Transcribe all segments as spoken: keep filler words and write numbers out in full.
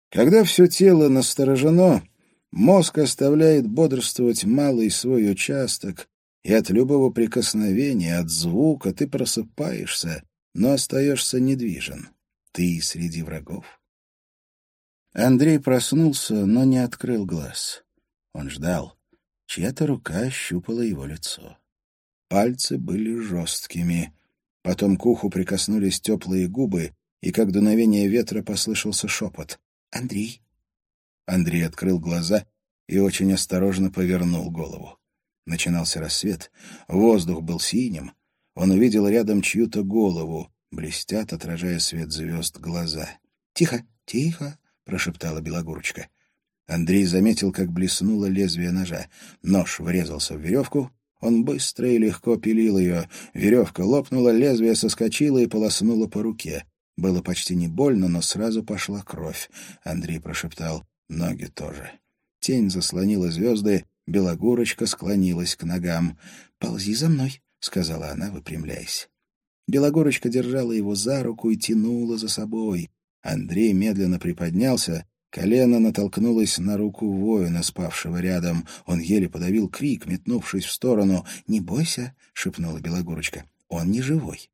Когда все тело насторожено, мозг оставляет бодрствовать малый свой участок, и от любого прикосновения, от звука ты просыпаешься, но остаешься недвижен. Ты среди врагов. Андрей проснулся, но не открыл глаз. Он ждал. Чья-то рука ощупала его лицо. Пальцы были жесткими. Потом к уху прикоснулись теплые губы, и, как дуновение ветра, послышался шепот. «Андрей». Андрей открыл глаза и очень осторожно повернул голову. Начинался рассвет, воздух был синим. Он увидел рядом чью-то голову, блестят, отражая свет звезд, глаза. «Тихо, тихо», — прошептала Белогорочка. Андрей заметил, как блеснуло лезвие ножа. Нож врезался в веревку. Он быстро и легко пилил ее. Веревка лопнула, лезвие соскочило и полоснуло по руке. Было почти не больно, но сразу пошла кровь. Андрей прошептал: «Ноги тоже». Тень заслонила звезды, Белогорочка склонилась к ногам. «Ползи за мной», — сказала она, выпрямляясь. Белогорочка держала его за руку и тянула за собой. Андрей медленно приподнялся. Колено натолкнулось на руку воина, спавшего рядом. Он еле подавил крик, метнувшись в сторону. «Не бойся», — шепнула Белогорочка, — «он не живой».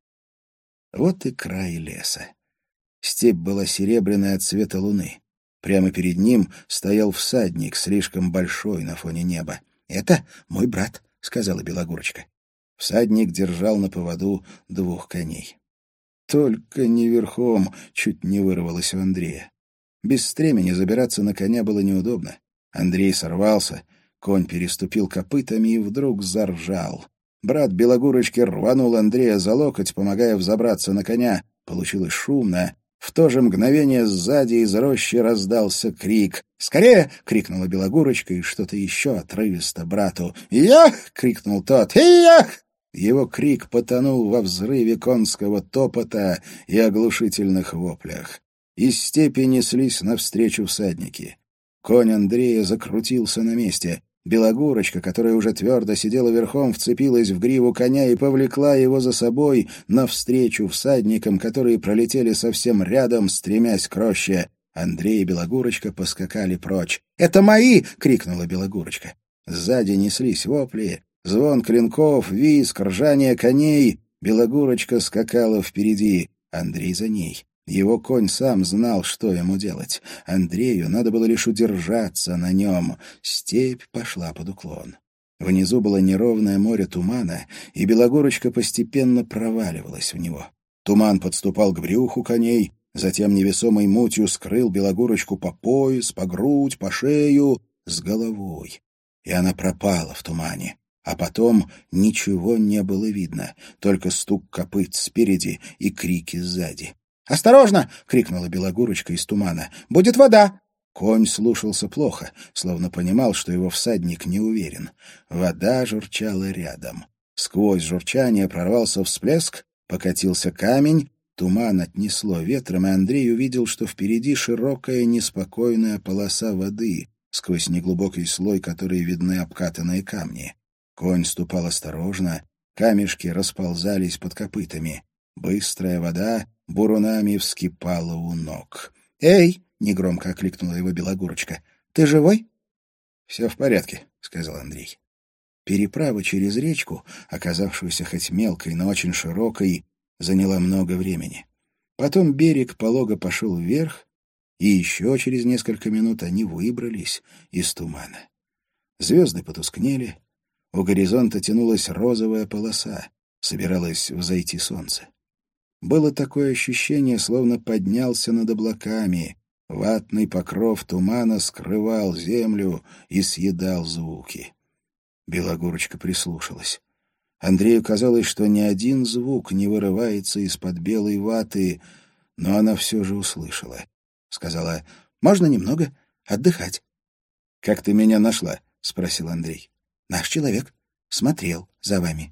Вот и край леса. Степь была серебряная от света луны. Прямо перед ним стоял всадник, слишком большой на фоне неба. «Это мой брат», — сказала Белогорочка. Всадник держал на поводу двух коней. «Только не верхом», — чуть не вырвалось у Андрея. Без стремени забираться на коня было неудобно. Андрей сорвался, конь переступил копытами и вдруг заржал. Брат Белогорочки рванул Андрея за локоть, помогая взобраться на коня. Получилось шумно. В то же мгновение сзади из рощи раздался крик. «Скорее!» — крикнула Белогорочка и что-то еще отрывисто брату. «Ях!» — крикнул тот. «Ях!» Его крик потонул во взрыве конского топота и оглушительных воплях. Из степи неслись навстречу всадники. Конь Андрея закрутился на месте. Белогорочка, которая уже твердо сидела верхом, вцепилась в гриву коня и повлекла его за собой навстречу всадникам, которые пролетели совсем рядом, стремясь к роще. Андрей и Белогорочка поскакали прочь. «Это мои!» — крикнула Белогорочка. Сзади неслись вопли, звон клинков, визг, ржание коней. Белогорочка скакала впереди, Андрей за ней. Его конь сам знал, что ему делать. Андрею надо было лишь удержаться на нем. Степь пошла под уклон. Внизу было неровное море тумана, и Белогорочка постепенно проваливалась в него. Туман подступал к брюху коней, затем невесомой мутью скрыл Белогорочку по пояс, по грудь, по шею, с головой. И она пропала в тумане. А потом ничего не было видно, только стук копыт спереди и крики сзади. «Осторожно!» — крикнула Белогорочка из тумана. «Будет вода!» Конь слушался плохо, словно понимал, что его всадник не уверен. Вода журчала рядом. Сквозь журчание прорвался всплеск, покатился камень, туман отнесло ветром, и Андрей увидел, что впереди широкая неспокойная полоса воды, сквозь неглубокий слой, который видны обкатанные камни. Конь ступал осторожно, камешки расползались под копытами. Быстрая вода бурунами вскипала у ног. «Эй!» — негромко окликнула его Белогорочка. «Ты живой?» «Все в порядке», — сказал Андрей. Переправа через речку, оказавшуюся хоть мелкой, но очень широкой, заняла много времени. Потом берег полого пошел вверх, и еще через несколько минут они выбрались из тумана. Звезды потускнели, у горизонта тянулась розовая полоса, собиралось взойти солнце. Было такое ощущение, словно поднялся над облаками. Ватный покров тумана скрывал землю и съедал звуки. Белогорочка прислушалась. Андрею казалось, что ни один звук не вырывается из-под белой ваты, но она все же услышала. Сказала: «Можно немного отдыхать». «Как ты меня нашла?» — спросил Андрей. «Наш человек смотрел за вами».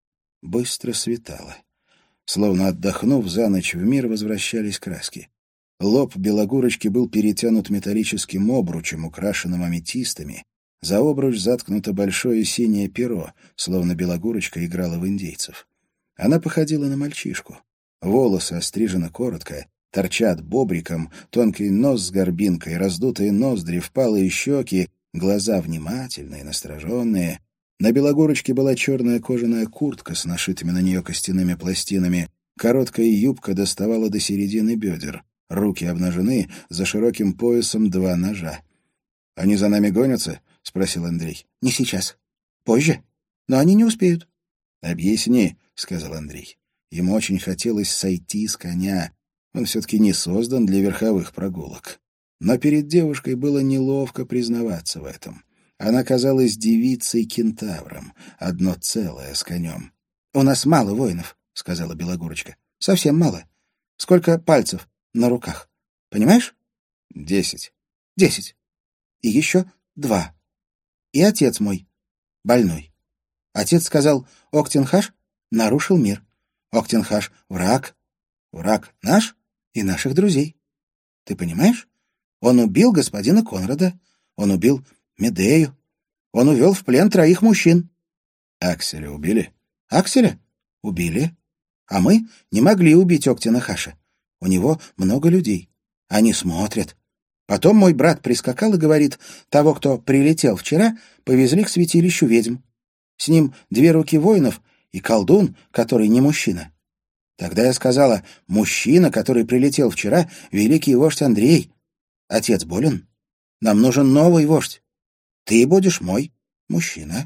Быстро светало. Словно отдохнув за ночь, в мир возвращались краски. Лоб Белогорочки был перетянут металлическим обручем, украшенным аметистами. За обруч заткнуто большое синее перо, словно Белогорочка играла в индейцев. Она походила на мальчишку. Волосы острижены коротко, торчат бобриком, тонкий нос с горбинкой, раздутые ноздри, впалые щеки, глаза внимательные, настороженные. На Белогорочке была черная кожаная куртка с нашитыми на нее костяными пластинами. Короткая юбка доставала до середины бедер. Руки обнажены, за широким поясом два ножа. — Они за нами гонятся? — спросил Андрей. — Не сейчас. Позже. Но они не успеют. — Объясни, — сказал Андрей. Ему очень хотелось сойти с коня. Он все-таки не создан для верховых прогулок. Но перед девушкой было неловко признаваться в этом. Она казалась девицей-кентавром, одно целое с конем. — У нас мало воинов, — сказала Белогорочка. — Совсем мало. Сколько пальцев на руках? Понимаешь? — Десять. — Десять. И еще два. И отец мой больной. Отец сказал, Октенхаш нарушил мир. Октенхаш — враг. Враг наш и наших друзей. Ты понимаешь? Он убил господина Конрада. Он убил Медею. Он увел в плен троих мужчин. Акселя убили? Акселя? Убили. А мы не могли убить Октенхаша. У него много людей. Они смотрят. Потом мой брат прискакал и говорит, того, кто прилетел вчера, повезли к святилищу ведьм. С ним две руки воинов и колдун, который не мужчина. Тогда я сказала, мужчина, который прилетел вчера, великий вождь Андрей. Отец болен. Нам нужен новый вождь. Ты будешь мой мужчина.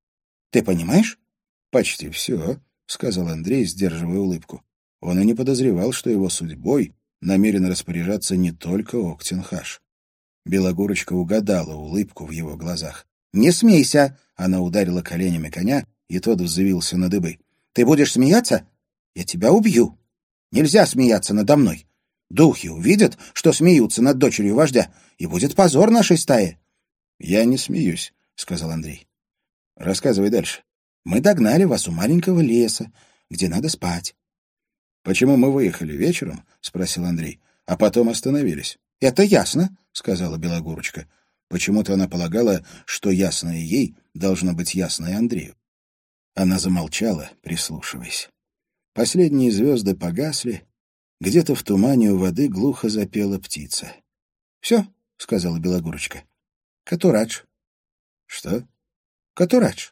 Ты понимаешь? — Почти все, — сказал Андрей, сдерживая улыбку. Он и не подозревал, что его судьбой намерен распоряжаться не только Октенхаш. Белогорочка угадала улыбку в его глазах. — Не смейся! — она ударила коленями коня, и тот взвился на дыбы. — Ты будешь смеяться? Я тебя убью. Нельзя смеяться надо мной. Духи увидят, что смеются над дочерью вождя, и будет позор нашей стае. — Я не смеюсь, — сказал Андрей. — Рассказывай дальше. Мы догнали вас у маленького леса, где надо спать. — Почему мы выехали вечером? — спросил Андрей. — А потом остановились. — Это ясно, — сказала Белогорочка. Почему-то она полагала, что ясное ей должно быть ясное Андрею. Она замолчала, прислушиваясь. Последние звезды погасли. Где-то в тумане у воды глухо запела птица. — Все, — сказала Белогорочка. — Катурадж. — Что? — Катурадж.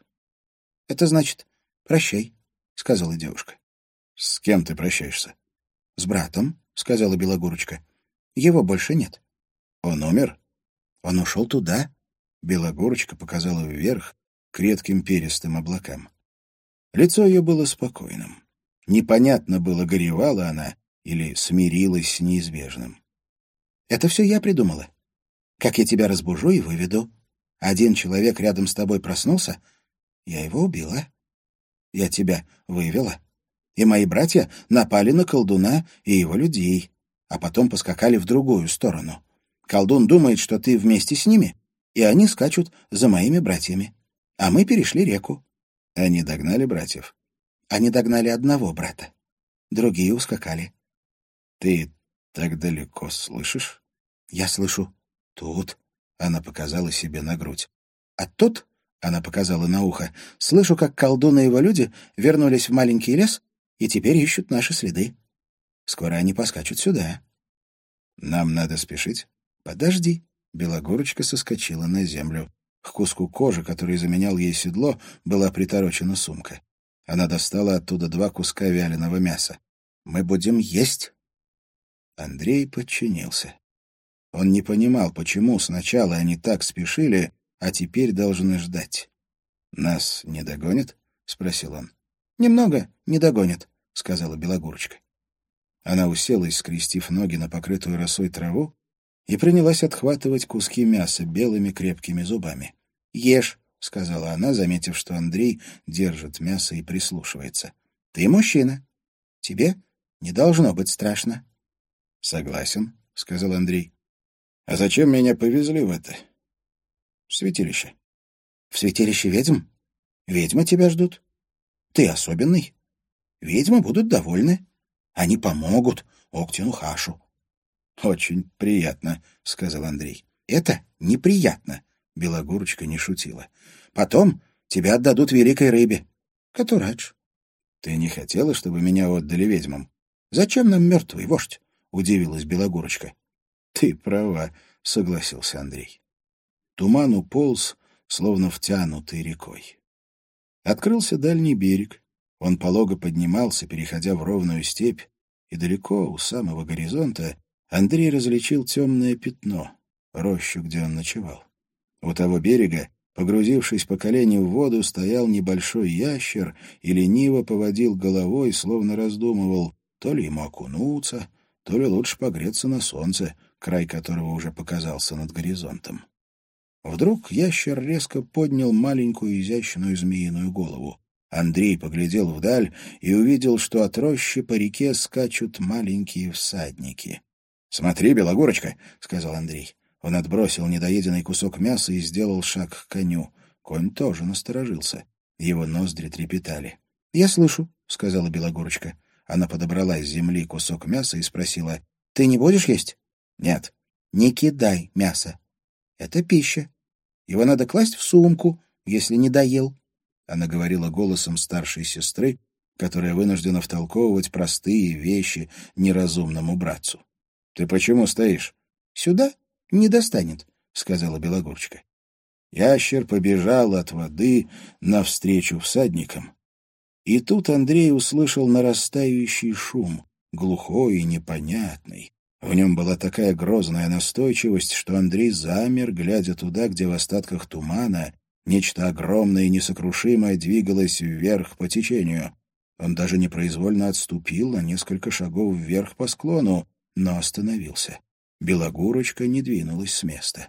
— Это значит «прощай», — сказала девушка. — С кем ты прощаешься? — С братом, — сказала Белогорочка. — Его больше нет. — Он умер? — Он ушел туда. Белогорочка показала вверх к редким перистым облакам. Лицо ее было спокойным. Непонятно было, горевала она или смирилась с неизбежным. — Это все я придумала. Как я тебя разбужу и выведу. Один человек рядом с тобой проснулся, я его убила. Я тебя вывела. И мои братья напали на колдуна и его людей, а потом поскакали в другую сторону. Колдун думает, что ты вместе с ними, и они скачут за моими братьями. А мы перешли реку. Они догнали братьев. Они догнали одного брата. Другие ускакали. Ты так далеко слышишь? Я слышу. Тут. Она показала себе на грудь. А тут, она показала на ухо, слышу, как колдун и его люди вернулись в маленький лес и теперь ищут наши следы. Скоро они поскачут сюда. Нам надо спешить. Подожди. Белогорочка соскочила на землю. К куску кожи, который заменял ей седло, была приторочена сумка. Она достала оттуда два куска вяленого мяса. Мы будем есть. Андрей подчинился. Он не понимал, почему сначала они так спешили, а теперь должны ждать. «Нас не догонят?» — спросил он. «Немного не догонят», — сказала Белогорочка. Она уселась, скрестив ноги на покрытую росой траву, и принялась отхватывать куски мяса белыми крепкими зубами. «Ешь», — сказала она, заметив, что Андрей держит мясо и прислушивается. «Ты мужчина. Тебе не должно быть страшно». «Согласен», — сказал Андрей. «А зачем меня повезли в это?» «В святилище». «В святилище ведьм? Ведьмы тебя ждут. Ты особенный. Ведьмы будут довольны. Они помогут Октенхашу». «Очень приятно», — сказал Андрей. «Это неприятно», — Белогорочка не шутила. «Потом тебя отдадут великой рыбе. Катурадж». «Ты не хотела, чтобы меня отдали ведьмам?» «Зачем нам мертвый вождь? удивилась Белогорочка. — Ты права, — согласился Андрей. Туман уполз, словно втянутый рекой. Открылся дальний берег. Он полого поднимался, переходя в ровную степь, и далеко, у самого горизонта, Андрей различил темное пятно, рощу, где он ночевал. У того берега, погрузившись по колени в воду, стоял небольшой ящер и лениво поводил головой, словно раздумывал, то ли ему окунуться, то ли лучше погреться на солнце, край которого уже показался над горизонтом. Вдруг ящер резко поднял маленькую изящную змеиную голову. Андрей поглядел вдаль и увидел, что от рощи по реке скачут маленькие всадники. — Смотри, Белогорочка, — сказал Андрей. Он отбросил недоеденный кусок мяса и сделал шаг к коню. Конь тоже насторожился. Его ноздри трепетали. — Я слышу, — сказала Белогорочка. Она подобрала с земли кусок мяса и спросила. — Ты не будешь есть? — Нет. — Не кидай мясо. Это пища. Его надо класть в сумку, если не доел. Она говорила голосом старшей сестры, которая вынуждена втолковывать простые вещи неразумному братцу. — Ты почему стоишь? — Сюда не достанет, — сказала Белогорочка. Ящер побежал от воды навстречу всадникам. И тут Андрей услышал нарастающий шум, глухой и непонятный. В нем была такая грозная настойчивость, что Андрей замер, глядя туда, где в остатках тумана нечто огромное и несокрушимое двигалось вверх по течению. Он даже непроизвольно отступил на несколько шагов вверх по склону, но остановился. Белогорочка не двинулась с места.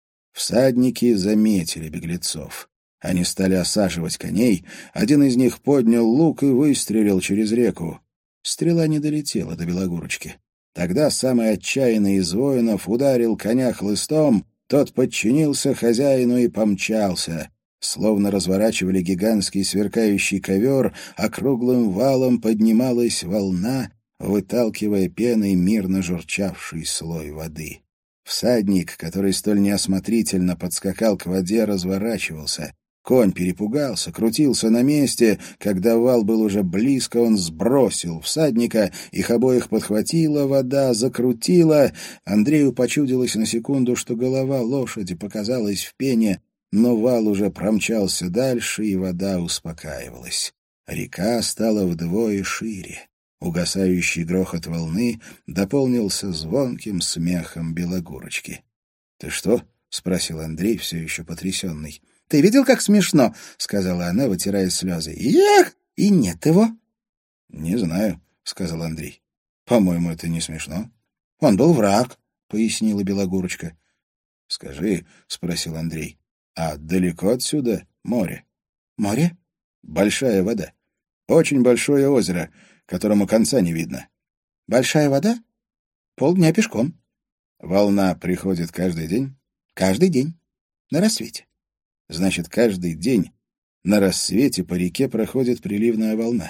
Всадники заметили беглецов. Они стали осаживать коней, один из них поднял лук и выстрелил через реку. Стрела не долетела до Белогорочки. Тогда самый отчаянный из воинов ударил коня хлыстом, тот подчинился хозяину и помчался. Словно разворачивали гигантский сверкающий ковер, а круглым валом поднималась волна, выталкивая пеной мирно журчавший слой воды. Всадник, который столь неосмотрительно подскакал к воде, разворачивался. Конь перепугался, крутился на месте. Когда вал был уже близко, он сбросил всадника, их обоих подхватила вода, закрутила. Андрею почудилось на секунду, что голова лошади показалась в пене, но вал уже промчался дальше, и вода успокаивалась. Река стала вдвое шире. Угасающий грохот волны дополнился звонким смехом Белогорочки. — Ты что? — спросил Андрей, все еще потрясенный. — Ты видел, как смешно? — сказала она, вытирая слезы. — Эх! И нет его. — Не знаю, — сказал Андрей. — По-моему, это не смешно. — Он был враг, — пояснила Белогорочка. — Скажи, — спросил Андрей, — а далеко отсюда море? — Море? — Большая вода. Очень большое озеро, которому конца не видно. — Большая вода? Полдня пешком. — Волна приходит каждый день? — Каждый день. На рассвете. — Значит, каждый день на рассвете по реке проходит приливная волна.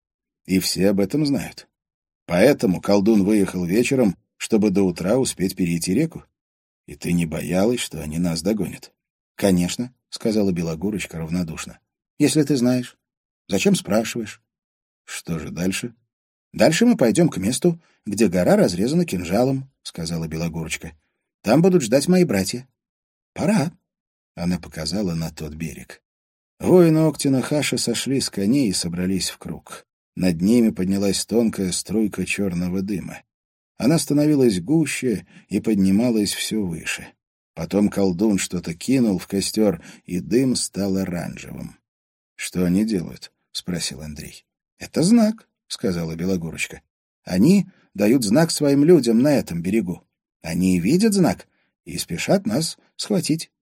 И все об этом знают. Поэтому колдун выехал вечером, чтобы до утра успеть перейти реку. И ты не боялась, что они нас догонят? — Конечно, — сказала Белогорочка равнодушно. — Если ты знаешь. Зачем спрашиваешь? — Что же дальше? — Дальше мы пойдем к месту, где гора разрезана кинжалом, — сказала Белогорочка. — Там будут ждать мои братья. — Пора. Она показала на тот берег. Воины Октина-Хаша сошли с коней и собрались в круг. Над ними поднялась тонкая струйка черного дыма. Она становилась гуще и поднималась все выше. Потом колдун что-то кинул в костер, и дым стал оранжевым. — Что они делают? — спросил Андрей. — Это знак, — сказала Белогорочка. — Они дают знак своим людям на этом берегу. Они видят знак и спешат нас схватить.